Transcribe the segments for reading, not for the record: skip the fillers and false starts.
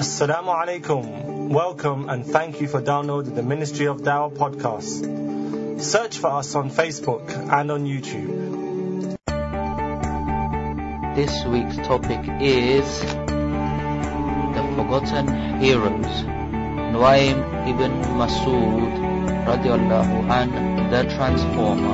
Assalamu alaikum. Welcome and thank you for downloading the Ministry of Dawah podcast. Search for us on Facebook and on YouTube. This week's topic is the forgotten heroes. Nuaym ibn Mas'ud radiallahu an, the transformer.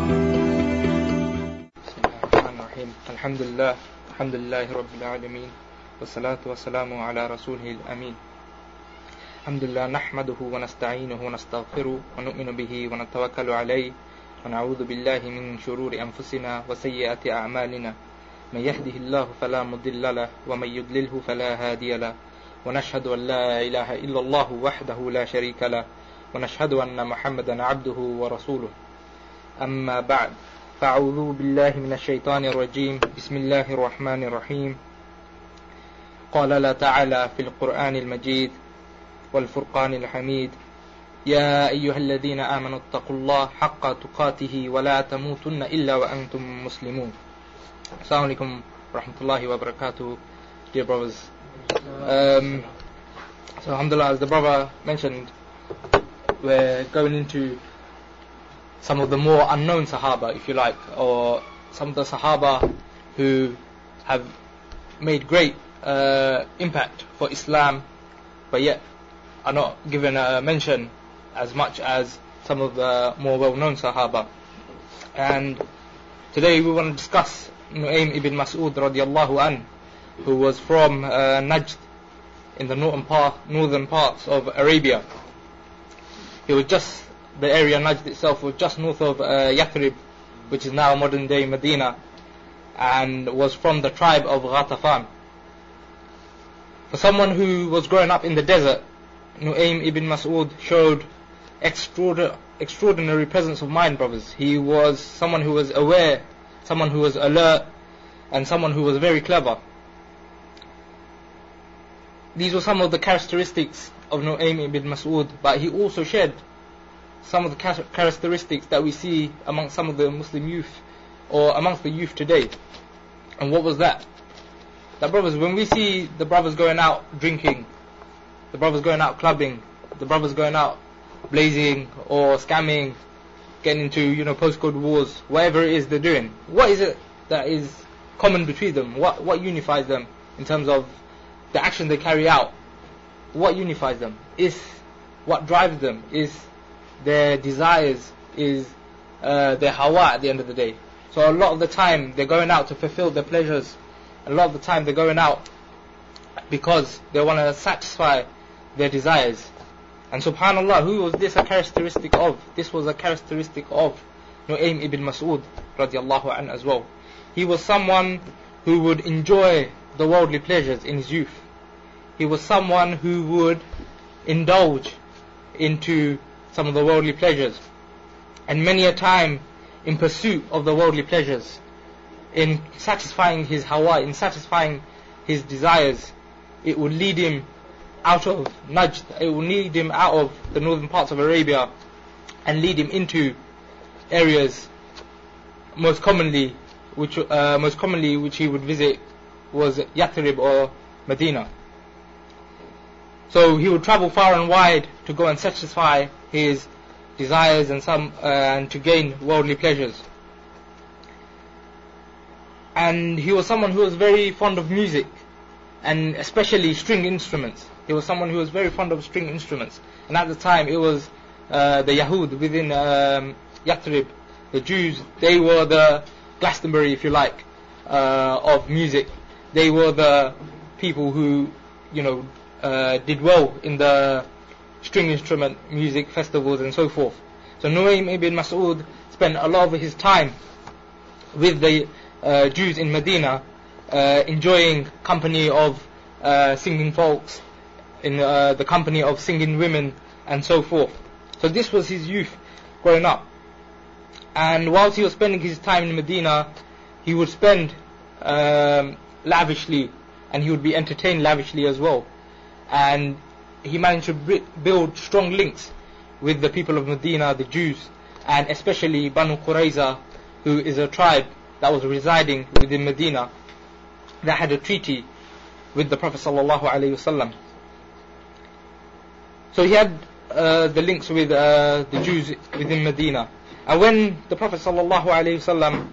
Alhamdulillah, alhamdulillahi rabbil alameen. والصلاة والسلام على رسوله الأمين. الحمد لله نحمده ونستعينه ونستغفره ونؤمن به ونتوكل عليه ونعوذ بالله من شرور أنفسنا وسيئات أعمالنا من يهده الله فلا مضل له ومن يضلله فلا هادي له ونشهد أن لا إله إلا الله وحده لا شريك له ونشهد أن محمدا عبده ورسوله. أما بعد، فأعوذ بالله من الشيطان الرجيم. بسم الله الرحمن الرحيم. قال الله تعالى في القرآن المجيد والفرقان الحميد: يا أيها الذين آمنوا اتقوا الله حق تقاته ولا تموتن إلا وأنتم مسلمون. Assalamu alaikum warahmatullahi wabarakatuh, dear brothers. So alhamdulillah, as the brother mentioned, we're going into some of the more unknown Sahaba, if you like, or some of the Sahaba who have made great impact for Islam, but yet are not given a mention as much as some of the more well-known Sahaba. And today we want to discuss Nuaym ibn Mas'ud radiallahu an, who was from Najd, in the northern parts of Arabia. It was just, the area Najd itself was just north of Yathrib, which is now modern day Medina, and was from the tribe of Ghatafan. For someone who was growing up in the desert, Nuaym ibn Mas'ud showed extraordinary presence of mind, brothers. He was someone who was aware, someone who was alert, and someone who was very clever. These were some of the characteristics of Nuaym ibn Mas'ud, but he also shared some of the characteristics that we see amongst some of the Muslim youth, or amongst the youth today. And what was that? That, brothers, when we see the brothers going out drinking, the brothers going out clubbing, the brothers going out blazing or scamming, getting into, postcode wars, whatever it is they're doing, what is it that is common between them? What unifies them in terms of the action they carry out? What unifies them? Is what drives them? Is their desires? Is their hawa at the end of the day? So a lot of the time they're going out to fulfill their pleasures. A lot of the time they're going out because they want to satisfy their desires. And subhanallah, who was this a characteristic of? This was a characteristic of Nuaym ibn Mas'ud radiallahu an as well. He was someone who would enjoy the worldly pleasures in his youth. He was someone who would indulge into some of the worldly pleasures. And many a time, in pursuit of the worldly pleasures, in satisfying his hawa, in satisfying his desires, it would lead him out of Najd, it would lead him out of the northern parts of Arabia and lead him into areas most commonly which he would visit was Yathrib or Medina. So he would travel far and wide to go and satisfy his desires and to gain worldly pleasures. And he was someone who was very fond of music, and especially string instruments. He was someone who was very fond of string instruments. And at the time, it was the Yahud within Yathrib, the Jews. They were the Glastonbury, if you like, of music. They were the people who, did well in the string instrument music festivals and so forth. So Nuaym ibn Mas'ud spent a lot of his time with the Jews in Medina, enjoying company of singing folks, in the company of singing women and so forth. So this was his youth growing up. And whilst he was spending his time in Medina, he would spend lavishly, and he would be entertained lavishly as well. And he managed to build strong links with the people of Medina, the Jews, and especially Banu Qurayza, who is a tribe that was residing within Medina, that had a treaty with the Prophet sallallahu alaihi wasallam. So he had the links with the Jews within Medina. And when the Prophet ﷺ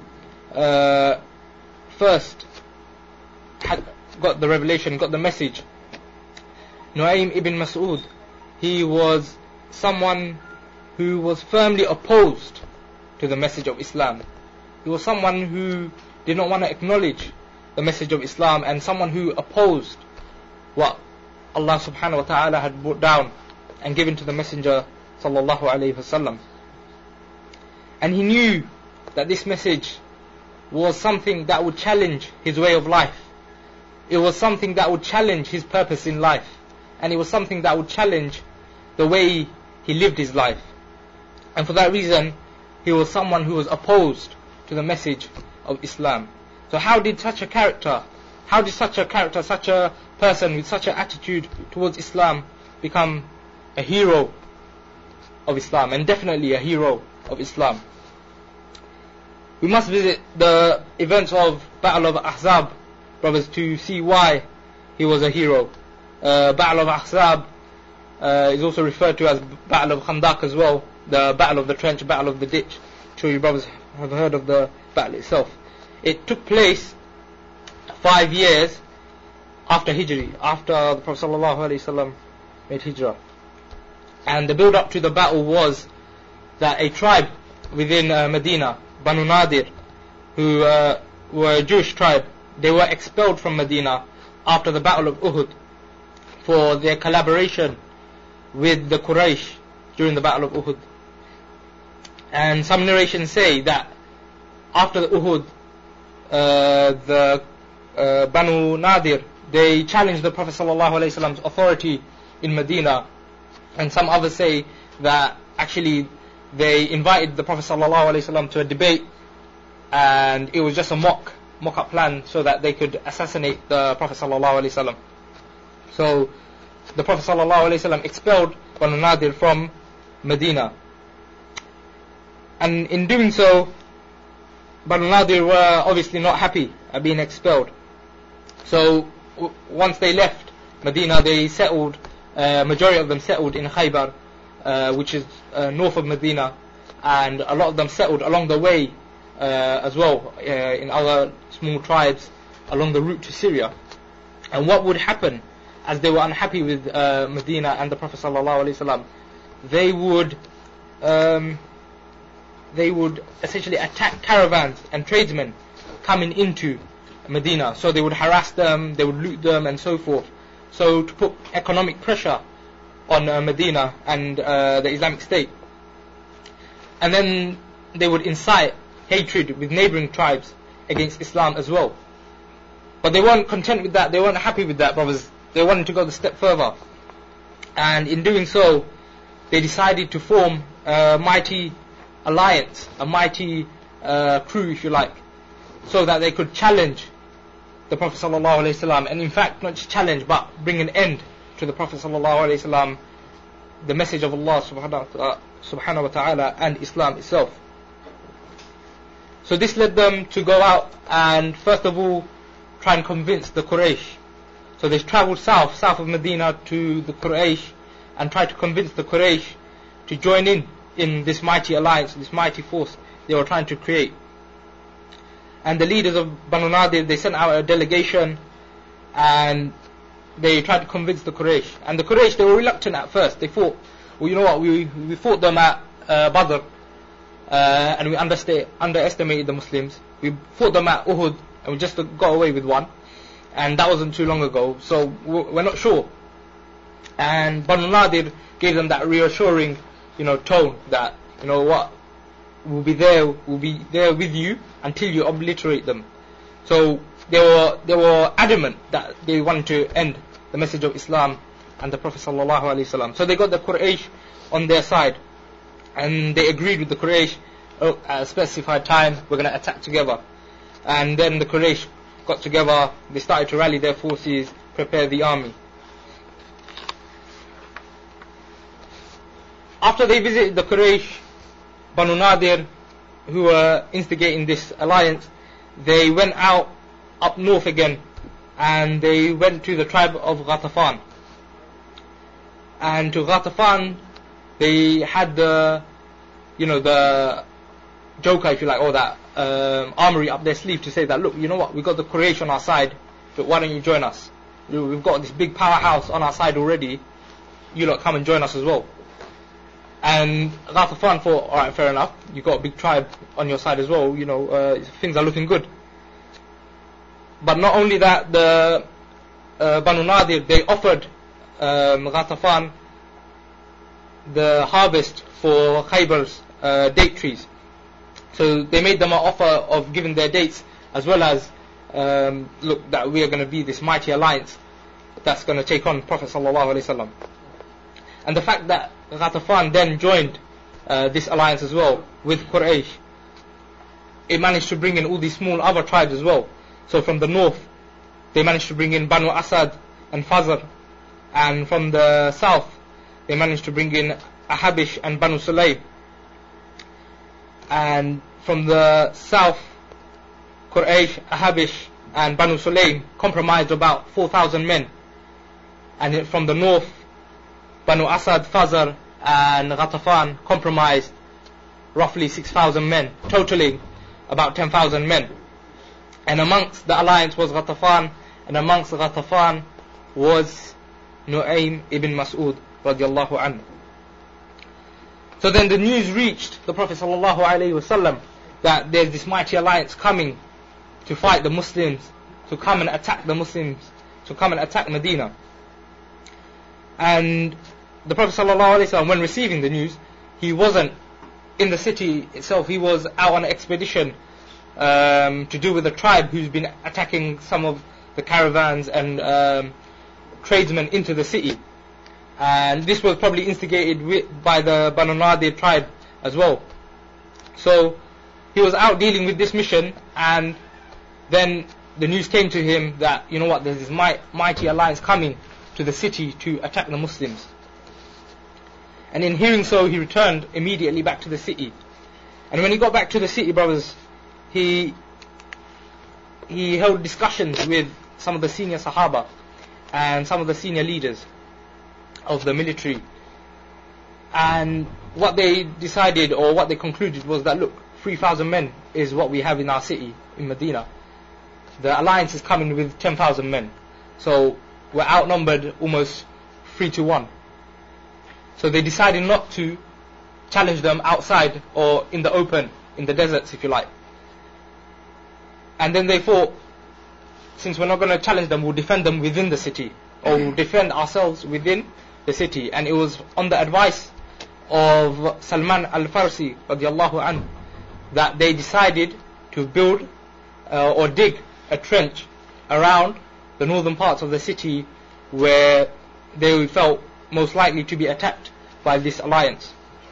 first had got the revelation, got the message, Nu'aym ibn Mas'ud, he was someone who was firmly opposed to the message of Islam. He was someone who did not want to acknowledge the message of Islam, and someone who opposed what Allah subhanahu wa ta'ala had brought down and given to the Messenger sallallahu alayhi wasallam. And he knew that this message was something that would challenge his way of life. It was something that would challenge his purpose in life. And it was something that would challenge the way he lived his life. And for that reason, he was someone who was opposed to the message of Islam. So how did such a person with such an attitude towards Islam become a hero of Islam, and definitely a hero of Islam? We must visit the events of Battle of Ahzab, brothers, to see why he was a hero. Battle of Ahzab is also referred to as Battle of Khandaq as well, the Battle of the Trench, Battle of the Ditch. I'm sure you brothers have heard of the battle itself. It took place 5 years after Hijri, after the Prophet ﷺ made Hijrah. And the build up to the battle was that a tribe within Medina, Banu Nadir, who were a Jewish tribe, they were expelled from Medina after the Battle of Uhud for their collaboration with the Quraysh during the Battle of Uhud. And some narrations say that after the Uhud, the Banu Nadir, they challenged the Prophet ﷺ's authority in Medina. And some others say that actually they invited the Prophet ﷺ to a debate, and it was just a mock-up plan so that they could assassinate the Prophet ﷺ. So the Prophet ﷺ expelled Banu Nadir from Medina. And in doing so, Banu Nadir were obviously not happy at being expelled. So once they left Medina, they settled, majority of them settled in Khaybar, which is north of Medina, and a lot of them settled along the way as well, in other small tribes along the route to Syria. And what would happen, as they were unhappy with Medina and the Prophet ﷺ, they would essentially attack caravans and tradesmen coming into Medina. So they would harass them, they would loot them, and so forth. So to put economic pressure on Medina and the Islamic State. And then they would incite hatred with neighboring tribes against Islam as well. But they weren't content with that, they weren't happy with that, brothers. They wanted to go a step further. And in doing so, they decided to form a mighty alliance, a mighty crew, if you like, so that they could challenge the Prophet ﷺ, and in fact not just challenge but bring an end to the Prophet ﷺ, the message of Allah subhanahu wa ta'ala and Islam itself. So this led them to go out and first of all try and convince the Quraysh. So they travelled south of Medina to the Quraysh and tried to convince the Quraysh to join in this mighty alliance, this mighty force they were trying to create. And the leaders of Banu Nadir, they sent out a delegation and they tried to convince the Quraysh. And the Quraysh, they were reluctant at first. They thought, well, you know what, we fought them at Badr, and we underestimated the Muslims. We fought them at Uhud and we just got away with one, and that wasn't too long ago, so we're not sure. And Banu Nadir gave them that reassuring, tone that, you know what, we'll be there with you until you obliterate them. So they were adamant that they wanted to end the message of Islam and the Prophet ﷺ. So they got the Quraysh on their side, and they agreed with the Quraysh, at a specified time we're going to attack together. And then the Quraysh got together, they started to rally their forces, prepare the army. After they visited the Quraysh, Banu Nadir, who were instigating this alliance, they went out up north again, and they went to the tribe of Ghatafan. And to Ghatafan, they had the joker, if you like, or that armory up their sleeve to say that, look, you know what, we've got the Quraysh on our side, but why don't you join us? We've got this big powerhouse on our side already, you lot come and join us as well. And Ghatafan thought, alright, fair enough, you've got a big tribe on your side as well, things are looking good. But not only that, the Banu Nadir, they offered Ghatafan the harvest for Khaybar's date trees. So they made them an offer of giving their dates, as well as look, that we are going to be this mighty alliance that's going to take on Prophet ﷺ. And the fact that Ghatafan then joined this alliance as well with Quraysh, it managed to bring in all these small other tribes as well. So from the north, they managed to bring in Banu Asad and Fazr, and from the south, they managed to bring in Ahabish and Banu Sulaym. And from the south, Quraysh, Ahabish and Banu Sulaym compromised about 4,000 men. And from the north, Banu Asad, Fazr and Ghatafan compromised roughly 6,000 men, totaling about 10,000 men. And amongst the alliance was Ghatafan, and amongst Ghatafan was Nu'aym ibn Mas'ud radiallahu anhu. So then the news reached the Prophet sallallahu alaihi wasallam that there's this mighty alliance coming to fight the Muslims, to come and attack the Muslims, to come and attack Medina. And the Prophet sallallahu alaihi wasallam, when receiving the news, he wasn't in the city itself, he was out on an expedition to do with a tribe who's been attacking some of the caravans and tradesmen into the city. And this was probably instigated by the Banu Nadir tribe as well. So he was out dealing with this mission, and then the news came to him that, you know what, there's this mighty alliance coming to the city to attack the Muslims. And in hearing so, he returned immediately back to the city. And when he got back to the city, brothers, he held discussions with some of the senior Sahaba and some of the senior leaders of the military. And what they decided, or what they concluded, was that, look, 3,000 men is what we have in our city, in Medina. The alliance is coming with 10,000 men. So we're outnumbered almost 3-1. So they decided not to challenge them outside or in the open, in the deserts, if you like. And then they thought, since we're not going to challenge them, we'll defend them within the city, or we'll defend ourselves within the city. And it was on the advice of Salman al-Farsi radiallahu anhu that they decided to build or dig a trench around the northern parts of the city where they felt most likely to be attacked by this alliance.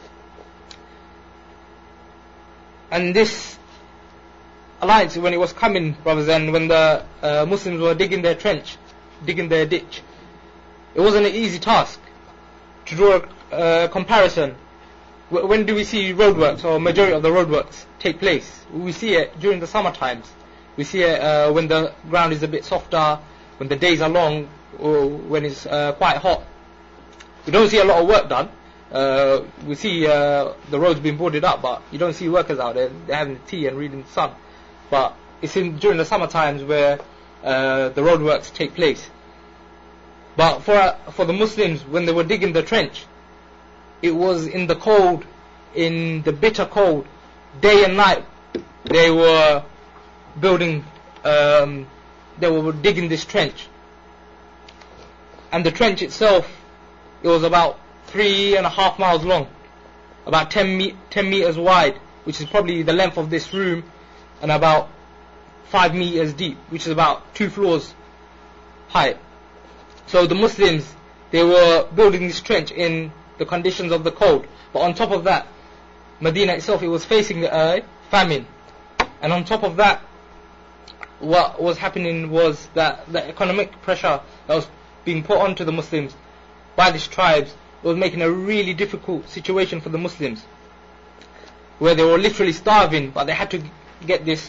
And this alliance, when it was coming, brothers, and when the Muslims were digging their trench, digging their ditch, it wasn't an easy task. To draw a comparison, when do we see roadworks, or majority of the roadworks take place? We see it during the summer times. We see it when the ground is a bit softer, when the days are long, or when it's quite hot. We don't see a lot of work done. We see the roads being boarded up, but you don't see workers out there. They're having tea and reading the sun. But it's during the summer times where the roadworks take place. But for the Muslims, when they were digging the trench, it was in the cold, in the bitter cold, day and night. They were building, they were digging this trench. And the trench itself, it was about 3.5 miles long, about 10 meters wide, which is probably the length of this room, and about 5 meters deep, which is about 2 floors high. So the Muslims, they were building this trench in the conditions of the cold. But on top of that, Medina itself, it was facing a famine. And on top of that, what was happening was that the economic pressure that was being put onto the Muslims by these tribes was making a really difficult situation for the Muslims, where they were literally starving, but they had to get this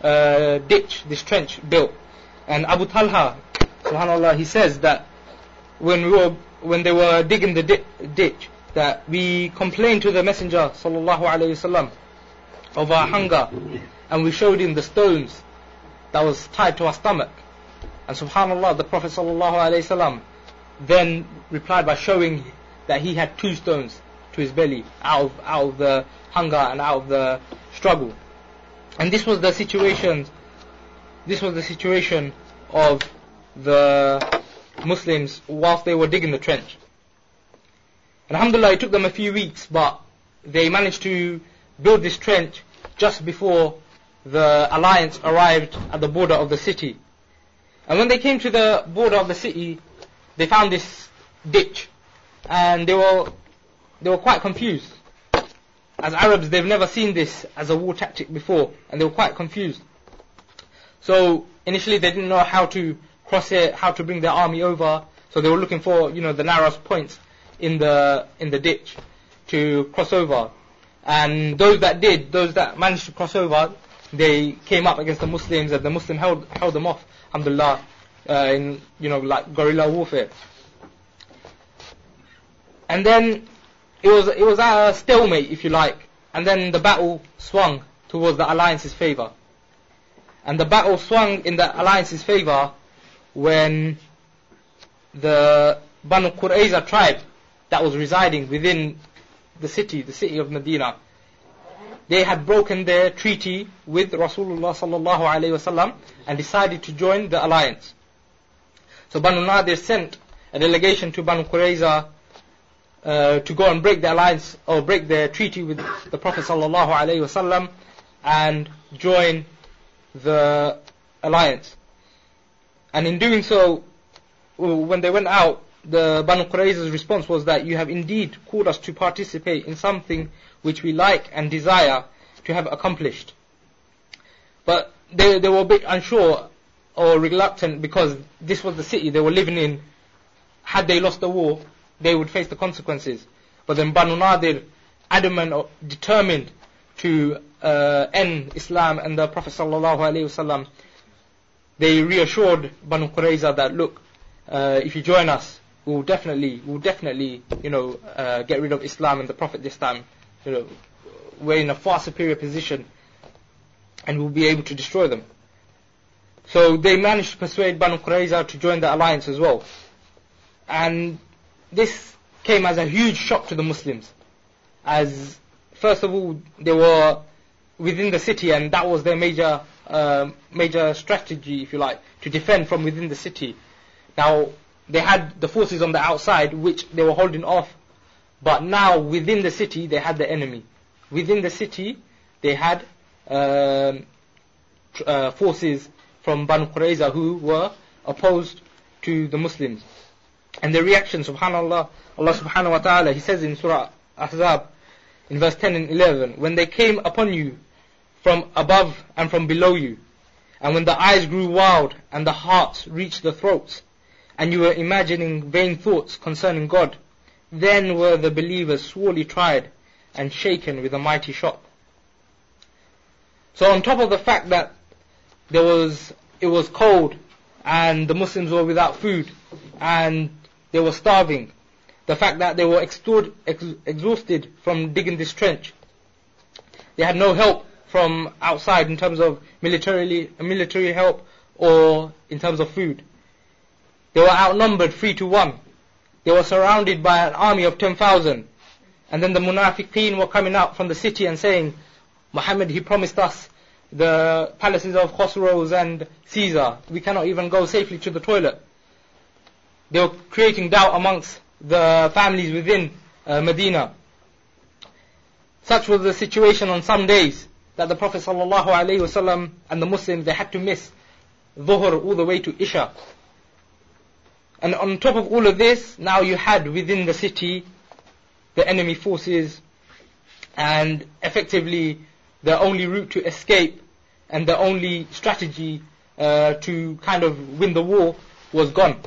ditch, this trench built. And Abu Talha, subhanAllah, he says that when they were digging the ditch, that we complained to the Messenger sallallahu alaihi wasallam of our hunger, and we showed him the stones that was tied to our stomach. And subhanallah, the Prophet sallallahu alaihi wasallam then replied by showing that he had 2 stones to his belly out of the hunger and out of the struggle. And this was the situation of the Muslims whilst they were digging the trench. And alhamdulillah, it took them a few weeks, but they managed to build this trench just before the alliance arrived at the border of the city. And when they came to the border of the city, they found this ditch, and they were quite confused. As Arabs, they've never seen this as a war tactic before, and they were quite confused. So initially they didn't know how to cross it, how to bring their army over. So they were looking for, the narrowest points in the ditch to cross over. And those that managed to cross over, they came up against the Muslims, and the Muslims held them off, alhamdulillah, in like guerrilla warfare. And then it was a stalemate, if you like, and then the battle swung towards the alliance's favour. And the battle swung in the alliance's favour when the Banu Qurayza tribe that was residing within the city of Medina, they had broken their treaty with Rasulullah sallallahu alaihi wasallam and decided to join the alliance. So Banu Nadir sent a delegation to Banu Qurayza to go and break the alliance, or break their treaty with the Prophet sallallahu alaihi wasallam and join the alliance. And in doing so, when they went out, the Banu Qurayza's response was that you have indeed called us to participate in something which we like and desire to have accomplished. But they were a bit unsure or reluctant, because this was the city they were living in. Had they lost the war, they would face the consequences. But then Banu Nadir, adamant or determined to end Islam and the Prophet sallallahu alaihi wasallam, they reassured Banu Qurayza that, look, if you join us, we'll definitely get rid of Islam and the Prophet this time. We're in a far superior position, and we'll be able to destroy them. So they managed to persuade Banu Qurayza to join the alliance as well. And this came as a huge shock to the Muslims, as first of all they were within the city, and that was their major strategy, if you like, to defend from within the city. Now they had the forces on the outside which they were holding off, but now within the city they had the enemy. Within the city they had forces from Banu Qurayza who were opposed to the Muslims. And the reaction, subhanallah, Allah subhanahu wa ta'ala, He says in Surah Ahzab, in verse 10 and 11, when they came upon you from above and from below you, and when the eyes grew wild and the hearts reached the throats, and you were imagining vain thoughts concerning God, then were the believers sorely tried and shaken with a mighty shock. So on top of the fact that it was cold, and the Muslims were without food, and they were starving, the fact that they were exhausted from digging this trench, they had no help from outside in terms of military help or in terms of food. They were outnumbered 3-1. They were surrounded by an army of 10,000. And then the munafiqeen were coming out from the city and saying, Muhammad, he promised us the palaces of Khosrows and Caesar. We cannot even go safely to the toilet. They were creating doubt amongst the families within Medina. Such was the situation on some days that the Prophet ﷺ and the Muslims, they had to miss Dhuhr all the way to Isha. And on top of all of this, now you had within the city the enemy forces, and effectively the only route to escape and the only strategy to kind of win the war was gone.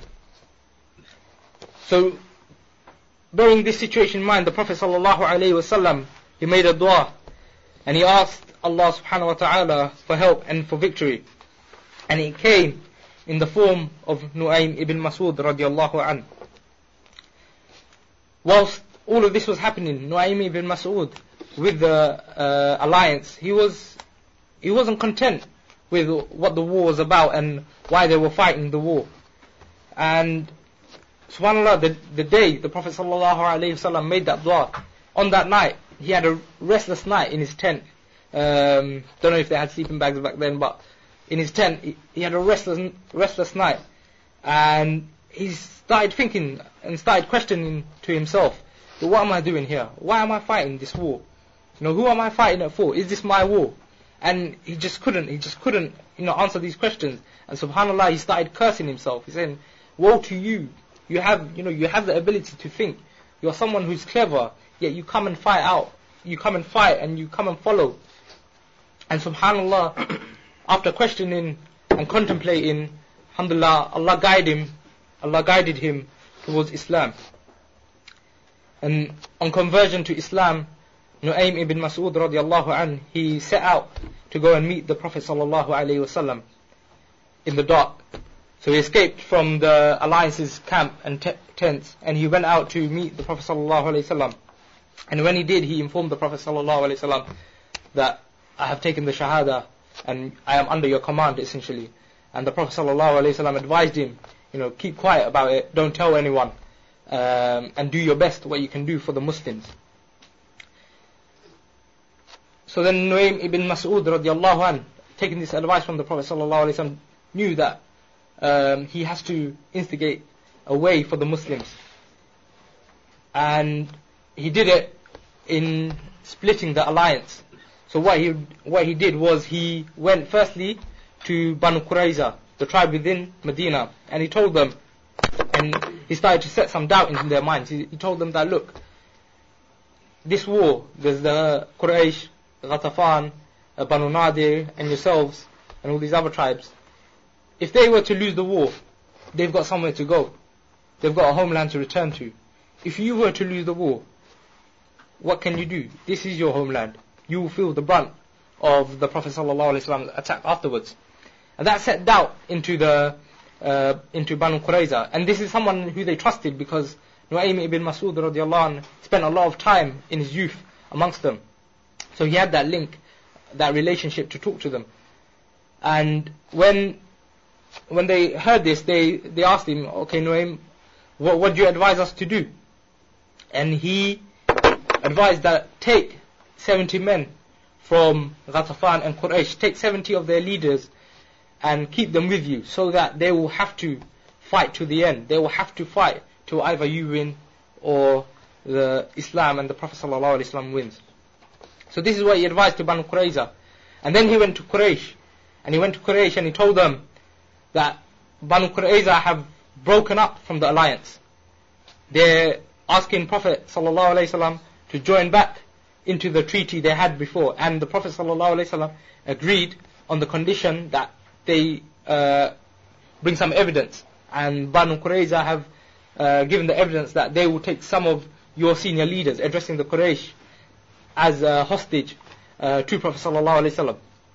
So, bearing this situation in mind, the Prophet ﷺ, he made a dua, and he asked Allah subhanahu wa ta'ala for help and for victory. And it came in the form of Nu'aym ibn Mas'ud radiallahu anhu. whilst all of this was happening, Nu'aym ibn Mas'ud, with the alliance, he wasn't content with what the war was about and why they were fighting the war. And subhanAllah, the day the Prophet ﷺ made that dua, on that night, he had a restless night in his tent. Don't know if they had sleeping bags back then, but in his tent, he had a restless night. And he started thinking and started questioning to himself, what am I doing here? Why am I fighting this war? Who am I fighting it for? Is this my war? And he just couldn't, answer these questions. And subhanAllah, he started cursing himself. He's saying, woe to you. You have the ability to think. You're someone who's clever, yet you come and fight out. You come and fight and you come and follow. And subhanAllah, after questioning and contemplating, alhamdulillah, Allah guided him towards Islam. And on conversion to Islam, Nu'aym ibn Mas'ud radiallahu anhu, he set out to go and meet the Prophet sallallahu alaihi wasallam in the dark. So he escaped from the alliance's camp and tents, and he went out to meet the Prophet sallallahu alaihi wasallam. And when he did, he informed the Prophet sallallahu alaihi wasallam that I have taken the shahada and I am under your command, essentially. And the Prophet sallallahu alaihi wasallam advised him, keep quiet about it, don't tell anyone, and do your best what you can do for the Muslims. So then Nu'aym ibn Mas'ud radiallahu anhu, taking this advice from the Prophet sallallahu alaihi wasallam, knew that he has to instigate a way for the Muslims. And he did it in splitting the alliance. So what he did was he went firstly to Banu Qurayza, the tribe within Medina, and he told them, and he started to set some doubt into their minds. He told them that, look, this war, there's the Quraysh, Ghatafan, Banu Nadir, and yourselves, and all these other tribes. If they were to lose the war, they've got somewhere to go. They've got a homeland to return to. If you were to lose the war, what can you do? This is your homeland. You will feel the brunt of the Prophet ﷺ's attack afterwards. And that set doubt into Banu Qurayza. And this is someone who they trusted, because Nu'aym ibn Mas'ud radiallahu anh spent a lot of time in his youth amongst them. So he had that link, that relationship to talk to them. And when they heard this, they asked him, okay, Nu'aym, what do you advise us to do? And he advised that take 70 men from Ghatafan and Quraysh, take 70 of their leaders and keep them with you, so that they will have to fight to the end. They will have to fight till either you win or the Islam and the Prophet ﷺ wins. So this is what he advised to Banu Qurayza. And then he went to Quraysh. And he told them that Banu Qurayza have broken up from the alliance. They're asking Prophet ﷺ to join back into the treaty they had before. And the Prophet ﷺ agreed on the condition that they bring some evidence. And Banu Qurayza have given the evidence that they will take some of your senior leaders, addressing the Quraysh, as a hostage to Prophet ﷺ.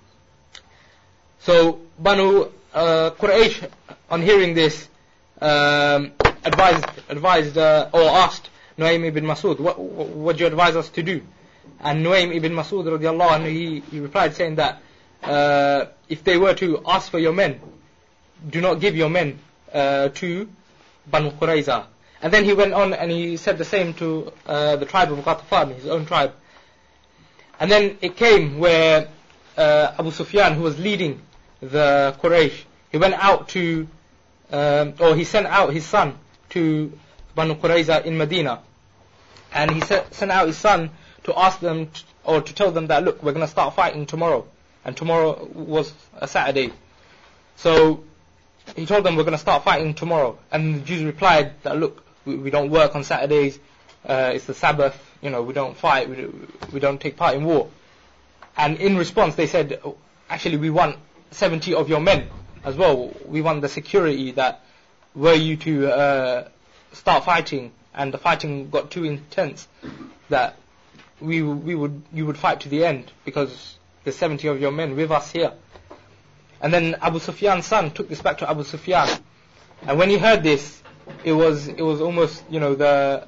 So Banu Quraysh, on hearing this, advised or asked Nu'aym ibn Mas'ud, what do you advise us to do? And Nu'aym ibn Mas'ud radiallahu anhu, he replied saying that if they were to ask for your men, do not give your men to Banu Qurayza. And then he went on and he said the same to the tribe of Ghatafan, his own tribe. And then it came where Abu Sufyan, who was leading the Quraysh, he went out to, or he sent out his son to Banu Qurayza in Medina. And he sent out his son to ask them, or to tell them that, look, we're going to start fighting tomorrow. And tomorrow was a Saturday. So he told them, we're going to start fighting tomorrow. And the Jews replied that, look, we don't work on Saturdays, it's the Sabbath, we don't fight, we don't take part in war. And in response they said, actually we want 70 of your men as well. We want the security that were you to start fighting and the fighting got too intense, that you would fight to the end, because there's 70 of your men with us here. And then Abu Sufyan's son took this back to Abu Sufyan. And when he heard this, it was almost, the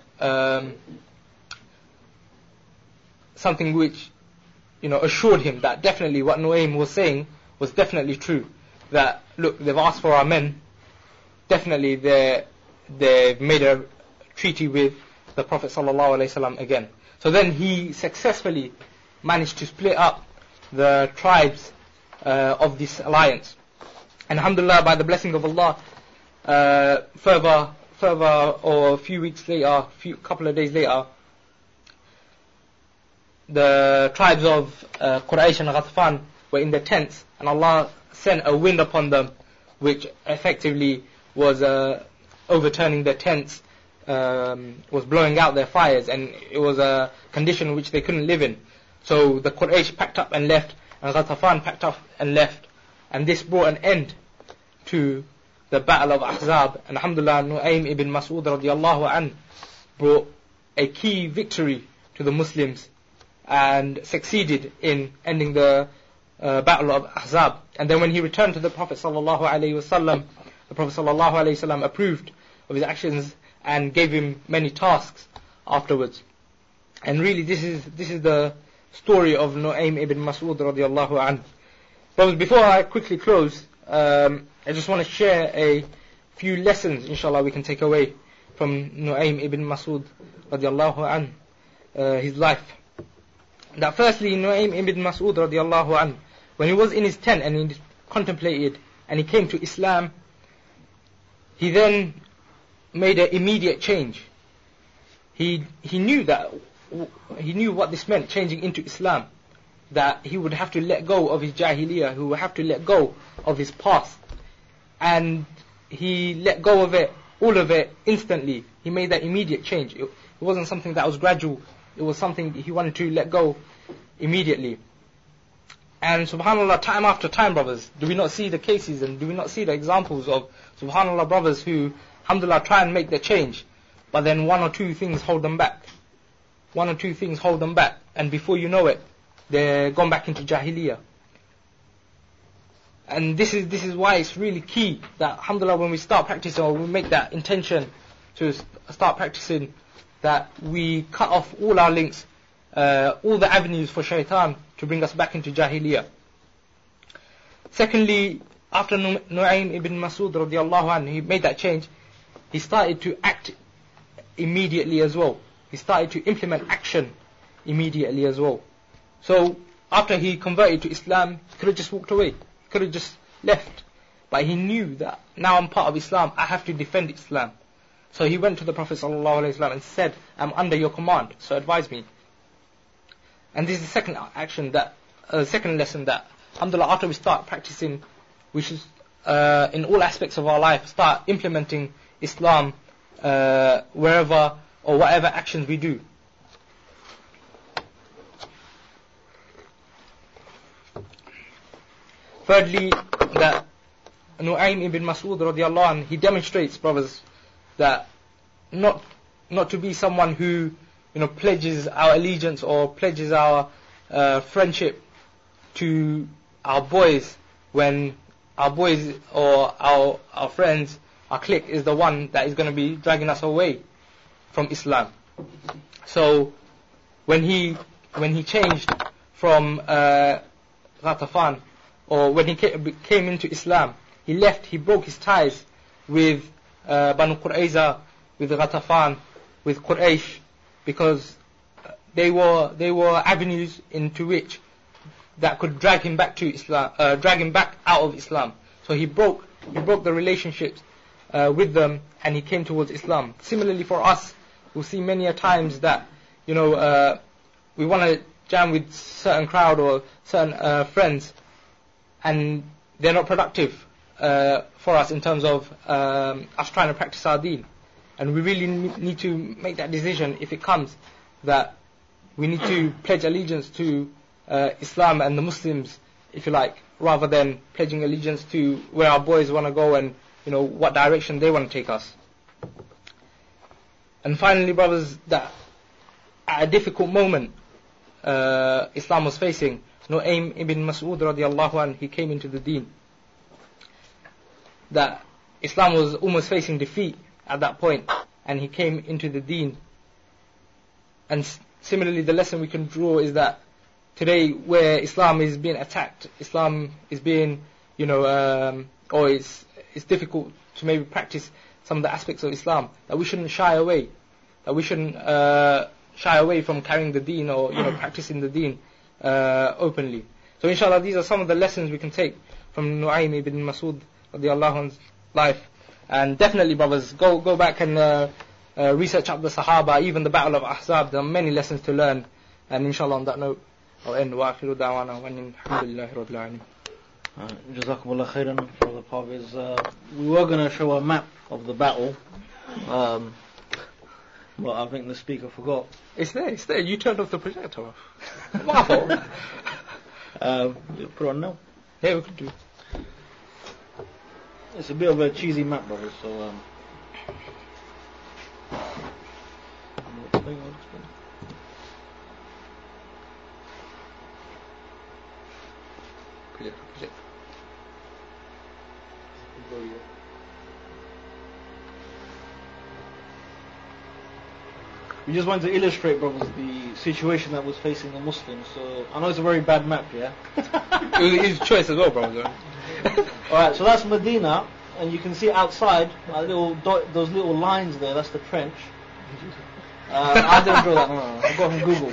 something which, assured him that definitely what Nu'aym was saying was definitely true. That, look, they've asked for our men, definitely they've made a treaty with the Prophet ﷺ again. So then he successfully managed to split up the tribes of this alliance. And alhamdulillah, by the blessing of Allah, further, or a few weeks later, couple of days later, the tribes of Quraysh and Ghatafan were in their tents, and Allah sent a wind upon them, which effectively was overturning their tents, was blowing out their fires, and it was a condition which they couldn't live in. So the Quraysh packed up and left, and Ghatafan packed up and left, and this brought an end to the battle of Ahzab. And alhamdulillah, Nu'aym ibn Mas'ud radiallahu anh brought a key victory to the Muslims and succeeded in ending the battle of Ahzab. And then when he returned to the Prophet sallallahu alaihi wasallam, the Prophet sallallahu alaihi wasallam approved of his actions and gave him many tasks afterwards. And really, this is the story of Nu'aym ibn Mas'ud radiallahu anhu. But before I quickly close, I just want to share a few lessons, inshallah, we can take away from Nu'aym ibn Mas'ud radiallahu anhu, his life. That firstly, Nu'aym ibn Mas'ud radiallahu anhu, when he was in his tent and he contemplated and he came to Islam, he then made an immediate change. He knew what this meant, changing into Islam, that he would have to let go of his jahiliyyah, he would have to let go of his past, and he let go of it, all of it, instantly. He made that immediate change. It wasn't something that was gradual, it was something he wanted to let go immediately. And subhanallah, time after time, brothers, do we not see the cases and do we not see the examples of subhanallah brothers who, alhamdulillah, try and make the change, but then one or two things hold them back. One or two things hold them back, and before you know it, they're gone back into jahiliyyah. And this is why it's really key that, alhamdulillah, when we start practicing, or we make that intention to start practicing, that we cut off all our links, all the avenues for shaitan to bring us back into jahiliyyah. Secondly, after Nu'aym ibn Mas'ud radiallahu anhu, he made that change, he started to act immediately as well. He started to implement action immediately as well. So, after he converted to Islam, he could have just walked away. He could have just left. But he knew that, now I'm part of Islam, I have to defend Islam. So he went to the Prophet ﷺ and said, I'm under your command, so advise me. And this is the second action second lesson that, alhamdulillah, after we start practicing, we should, in all aspects of our life, start implementing Islam wherever or whatever actions we do. Thirdly, that Nu'aym ibn Mas'ud radiallahu anh, he demonstrates, brothers, that not to be someone who, pledges our allegiance or pledges our friendship to our boys when our boys or our friends, our clique is the one that is going to be dragging us away from Islam. So when he changed from Ghatafan, or when he came into Islam, he broke his ties with Banu Qurayza, with Ghatafan, with Quraysh, because they were avenues into which that could drag him back to Islam, drag him back out of Islam. So he broke the relationships with them, and he came towards Islam. Similarly for us, we'll see many a times that we want to jam with certain crowd or certain friends, and they're not productive for us in terms of us trying to practice our deen. And we really need to make that decision if it comes, that we need to pledge allegiance to Islam and the Muslims, if you like, rather than pledging allegiance to where our boys want to go and what direction they want to take us. And finally, brothers, that at a difficult moment Islam was facing, Nu'aym ibn Mas'ud radiallahu anhu, he came into the deen. That Islam was almost facing defeat, at that point, and he came into the deen. And similarly, the lesson we can draw is that today, where Islam is being attacked, Islam is being, or it's difficult to maybe practice some of the aspects of Islam, that we shouldn't shy away. That we shouldn't shy away from carrying the deen or practicing the deen openly. So inshallah, these are some of the lessons we can take from Nu'aym ibn Mas'ud radiallahu anhu's life. And definitely, brothers, go back and research up the Sahaba, even the Battle of Ahzab. There are many lessons to learn. And inshallah, on that note, I'll end. Wa akhiru da'wana wa alhamdulillahi rabbil alameen. Jazakumullah khairan, Brother Parvez. We were going to show a map of the battle, but I think the speaker forgot. It's there. You turned off the projector off. My fault. Put it on now. Yeah, we could do. It's a bit of a cheesy map, brother, so I'll explain. Project. We just want to illustrate, brothers, the situation that was facing the Muslims. So I know it's a very bad map, yeah. It was his choice as well, brother. Alright, so that's Medina, and you can see outside those little lines there. That's the trench. I didn't draw that. No, I got it from Google.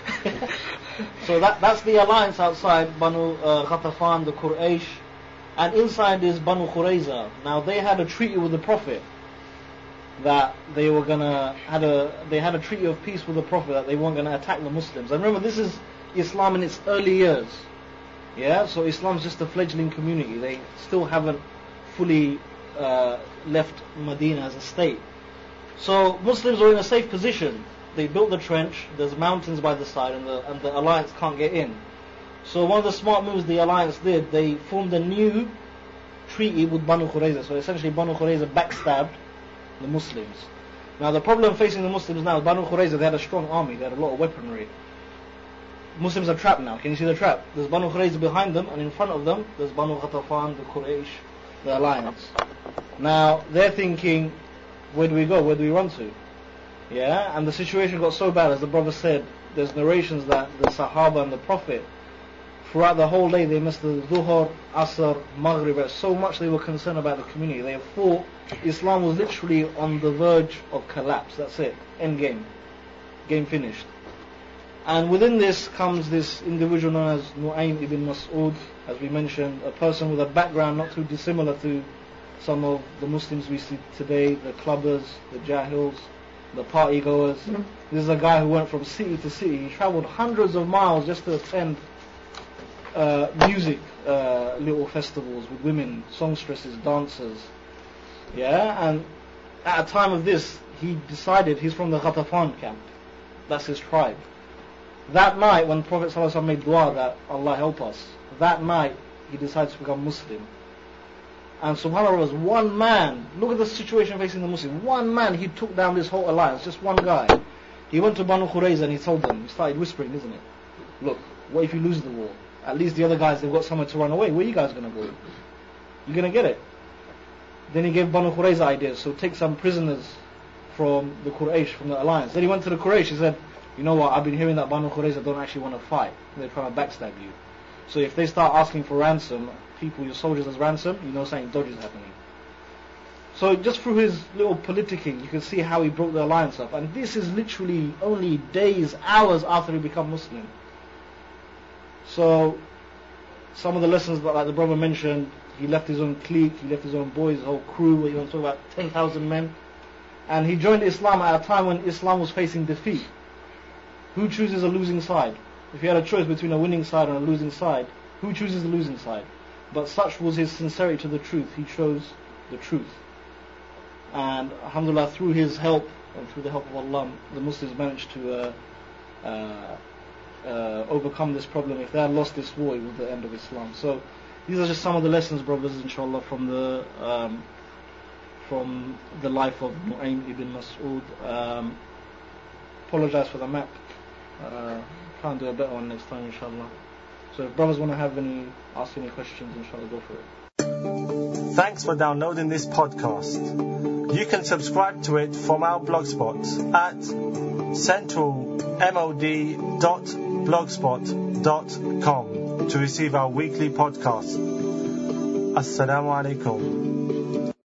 So that's the alliance outside, Banu Ghatafan, the Quraysh, and inside is Banu Khurayza. Now they had a treaty with the Prophet that they were they had a treaty of peace with the Prophet that they weren't gonna attack the Muslims. And remember, this is Islam in its early years. Yeah, so Islam's just a fledgling community. They still haven't fully left Medina as a state. So Muslims are in a safe position. They built the trench, there's mountains by the side, and the alliance can't get in. So one of the smart moves the alliance did, they formed a new treaty with Banu Khurayza. So essentially Banu Khurayza backstabbed the Muslims. Now the problem facing the Muslims now is Banu Khurayza, they had a strong army, they had a lot of weaponry. Muslims are trapped now. Can you see the trap? There's Banu Khurayza behind them, and in front of them there's Banu Ghatafan, the Quraysh, the alliance. Now they're thinking, where do we go? Where do we run to? Yeah, and the situation got so bad, as the brother said, there's narrations that the Sahaba and the Prophet, throughout the whole day, they missed the Dhuhr, Asr, Maghrib, so much they were concerned about the community. They thought Islam was literally on the verge of collapse. That's it. End game. Game finished. And within this comes this individual known as Nu'aym ibn Mas'ud, as we mentioned, a person with a background not too dissimilar to some of the Muslims we see today, the clubbers, the jahils, the party goers. This is a guy who went from city to city. He travelled hundreds of miles just to attend music little festivals with women, songstresses, dancers. Yeah, and at a time of this, he decided he's from the Ghatafan camp. That's his tribe. That night, when Prophet ﷺ made dua that Allah help us, that night he decided to become Muslim. And subhanAllah, was one man. Look at the situation facing the Muslims. One man, he took down this whole alliance. Just one guy. He went to Banu Khurayza and he told them. He started whispering, isn't it? Look, what if you lose the war? At least the other guys, they've got somewhere to run away. Where are you guys going to go? You're going to get it. Then he gave Banu Khurayza ideas. So take some prisoners from the Quraysh, from the alliance. Then he went to the Quraysh. He said, you know what? I've been hearing that Banu Khurayza don't actually want to fight. They're trying to backstab you. So if they start asking for ransom, people, your soldiers as ransom, you know something dodgy is happening. So just through his little politicking, you can see how he broke the alliance up. And this is literally only days, hours after he became Muslim. So some of the lessons that, like the brother mentioned, he left his own clique, he left his own boys, his whole crew. You want to talk about 10,000 men, and he joined Islam at a time when Islam was facing defeat. Who chooses a losing side? If he had a choice between a winning side and a losing side, who chooses the losing side? But such was his sincerity to the truth. He chose the truth. And alhamdulillah, through his help and through the help of Allah, the Muslims managed to overcome this problem. If they had lost this war, it was the end of Islam. So these are just some of the lessons, brothers, inshallah, from the life of Nu'aym ibn Mas'ud. Apologize for the map. Try and do a better one next time, inshallah. So if brothers want to ask any questions, inshallah, go for it. Thanks for downloading this podcast. You can subscribe to it from our blogspot at centralmod.blogspot.com to receive our weekly podcast. Assalamu alaikum.